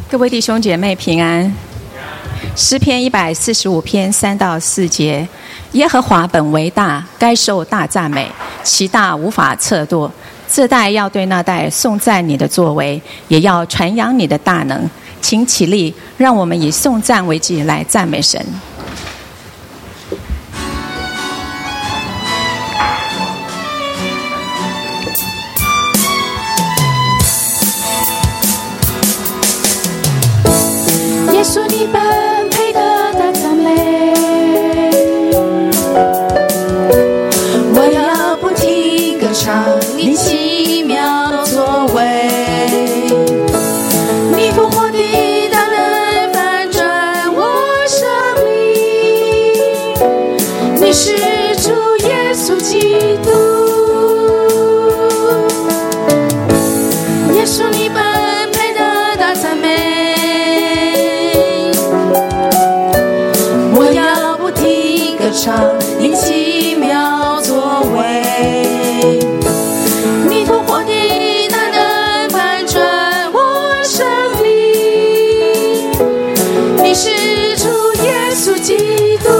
各位弟兄姐妹平安。诗篇145篇3到4节，耶和华本为大，该受大赞美，其大无法测度。这代要对那代颂赞你的作为，也要传扬你的大能。请起立，让我们以颂赞为祭来赞美神。 耶稣你本配得大赞美，我要不停歌唱你奇妙作为，你复活的大能翻转我生命，你是主耶稣基督，耶稣你本配得大赞美，唱你奇妙作为，你复活的大能翻转我生命，你是主耶稣基督，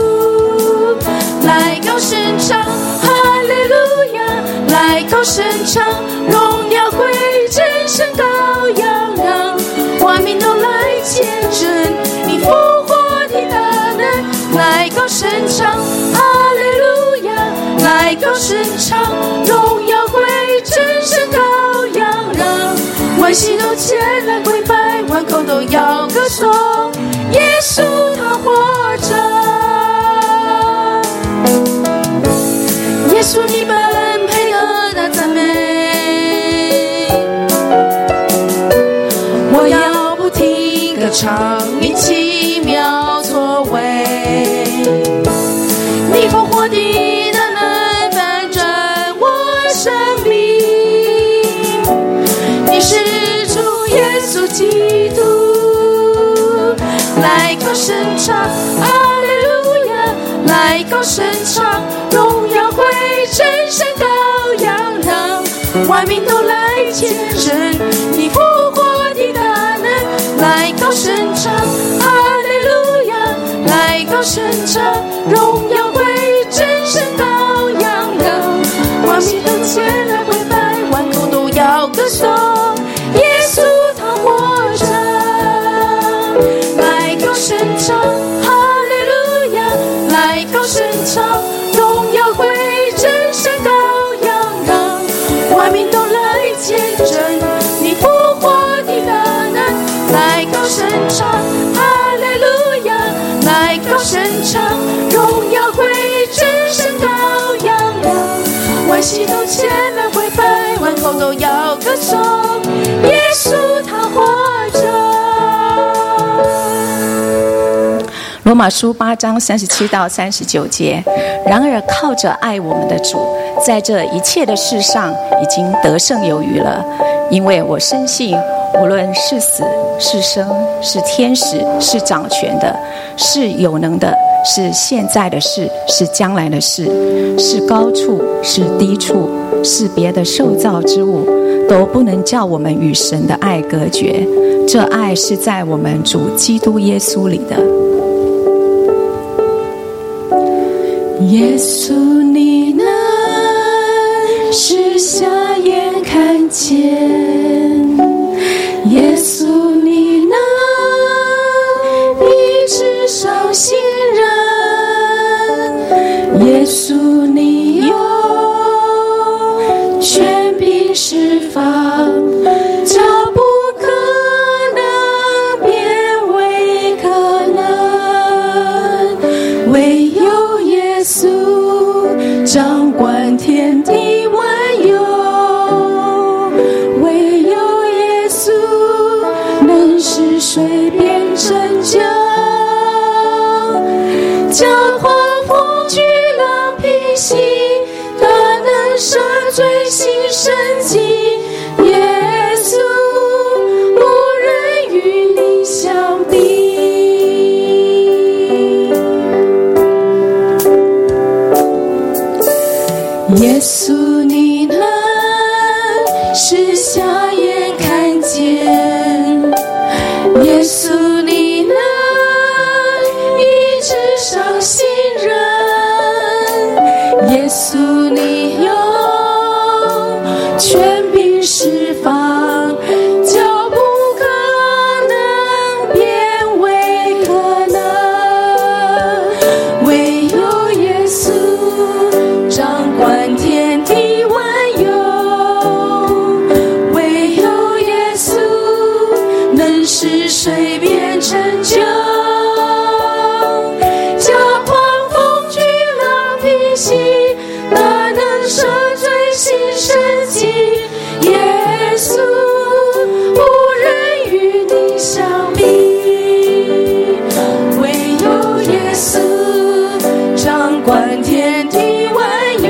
来高声唱哈利路亚，来高声唱荣耀归真神羔羊，让万民都来见证你复活的大能，来高声唱哈利路亚，来高声唱荣耀归真神羔羊，让万心都前来跪拜，万口都要歌颂耶稣他活着，耶稣你本配得大赞美，我要不停歌唱你奇妙作为，你复活的大能翻转我生命，你是主耶稣基督，来高声唱哈利路亚，来高声唱荣耀归真神羔羊，让万民都来见证你复活的大能，来高声唱哈利路亚，来高声唱荣耀归真神羔羊，让万民都前来跪拜，万口都要歌颂耶稣他活着，来高声唱哈利路亚，来高声唱荣耀归真神羔羊，让万民都来见证你复活的大能，来高声唱哈利路亚，来高声唱荣耀归真神羔羊，让万心都前来跪拜，万口都要歌颂耶稣他活着。 罗马书8章37到39节，然而靠着爱我们的主，在这一切的事上已经得胜有余了，因为我深信无论是死是生，是天使，是掌权的，是有能的，是现在的事，是将来的事，是高处，是低处，是别的受造之物，都不能叫我们与神的爱隔绝。这爱是在我们主基督耶稣里的。 耶稣你能使瞎眼看见，耶稣你能医治伤心人，耶稣你有权柄释放，叫不可能变为可能，唯有耶稣掌管天地万有，唯有耶稣能使水变成浆，叫狂风巨浪平息，大能赦罪行神迹，耶稣无人与你相比。耶稣你能使瞎眼看见， 耶稣你能医治伤心人，耶稣你有权柄释放，叫不可能变为可能，唯有耶稣掌管天地万有，唯有耶稣能使水变成酒，叫狂风巨浪平息，大能赦罪行神迹，耶稣无人与你相比，唯有耶稣掌管天地万有，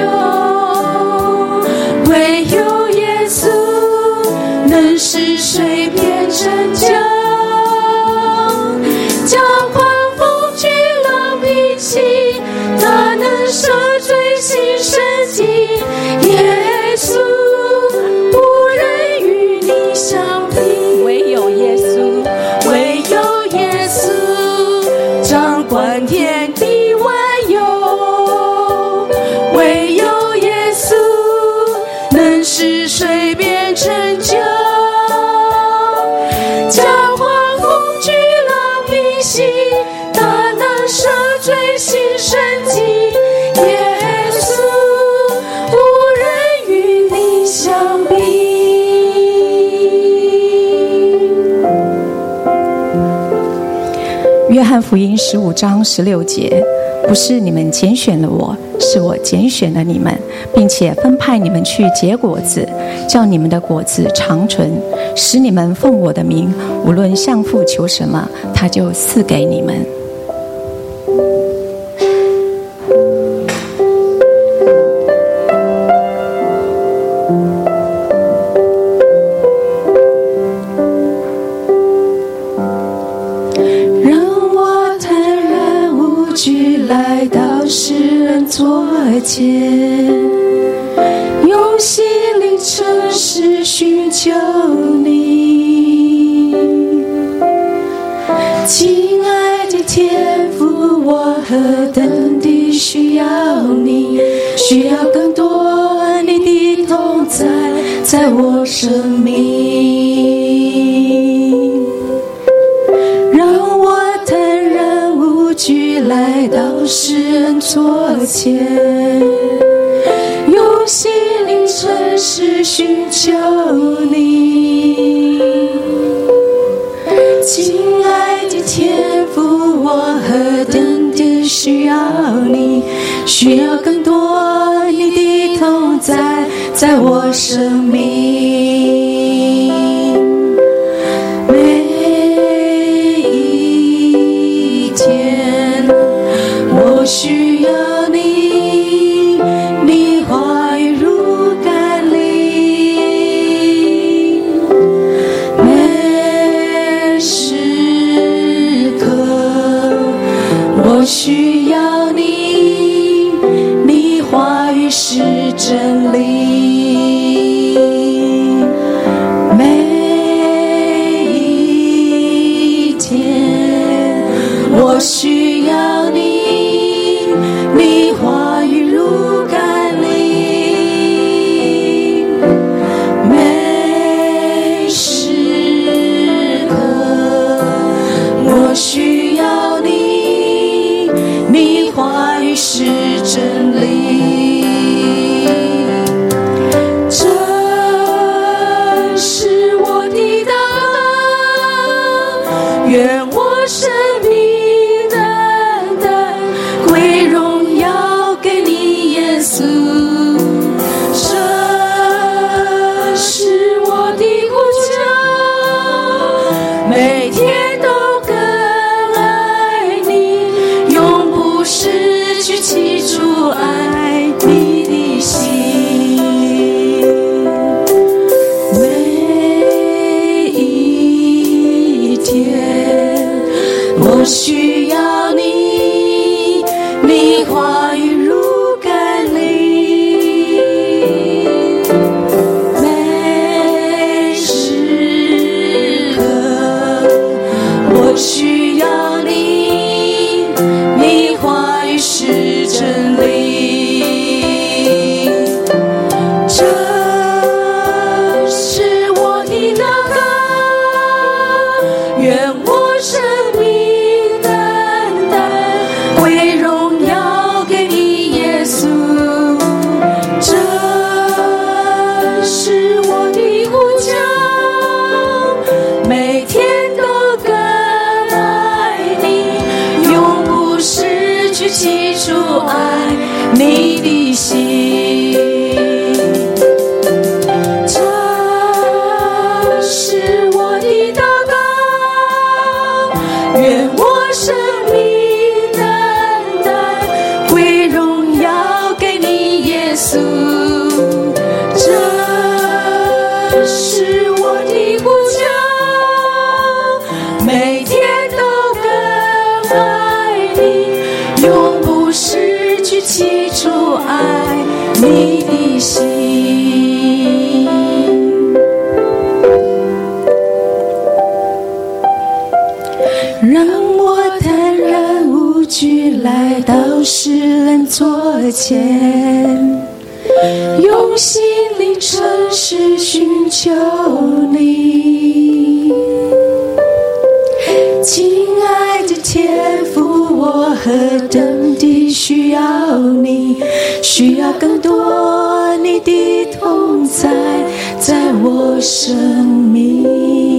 唯有耶稣能使水变成酒，叫狂风巨浪平息，大能赦罪行神迹，耶稣无人与你相比， 唯有耶稣， 唯有耶稣掌管天地万有，唯有耶稣能使水变成酒，叫狂风巨浪平息，大能赦罪行神迹，耶稣无人与你相比。 约翰福音15章16节，不是你们拣选了我，是我拣选了你们，并且分派你们去结果子，叫你们的果子长存，使你们奉我的名，无论向父求什么，他就赐给你们。 让我坦然无惧来到世人座前，用心灵诚实寻求你。亲爱的天父，我何等地需要你，需要更多你的同在，在我生命。让我坦然无惧来到世人座前，用心灵诚实寻求你。亲爱的天父，我何等地需要你，需要更多你的同在，在我生命。每一天我需要你，你话语如甘霖，每时刻我需要你，你话语是真理，每一天我需要你，你话语如甘霖，每时刻我需要你，你话语是真理，这是我的祷告，愿我生命单单归荣耀给你耶稣，这是我的呼求，每天都更爱你，永不失去起初爱你的心，每一天我需要你，你话语如甘霖，每时刻每天都更爱你，永不失去起初爱你的心。这是我的祷告，愿我生命单单归荣耀给你耶稣。这是我的呼求，每天都更爱你，永不失去起初爱你的心。让我坦然无惧来到世人座前，用心灵诚实寻求你。亲爱的天父，我何等地需要你，需要更多你的同在在我生命。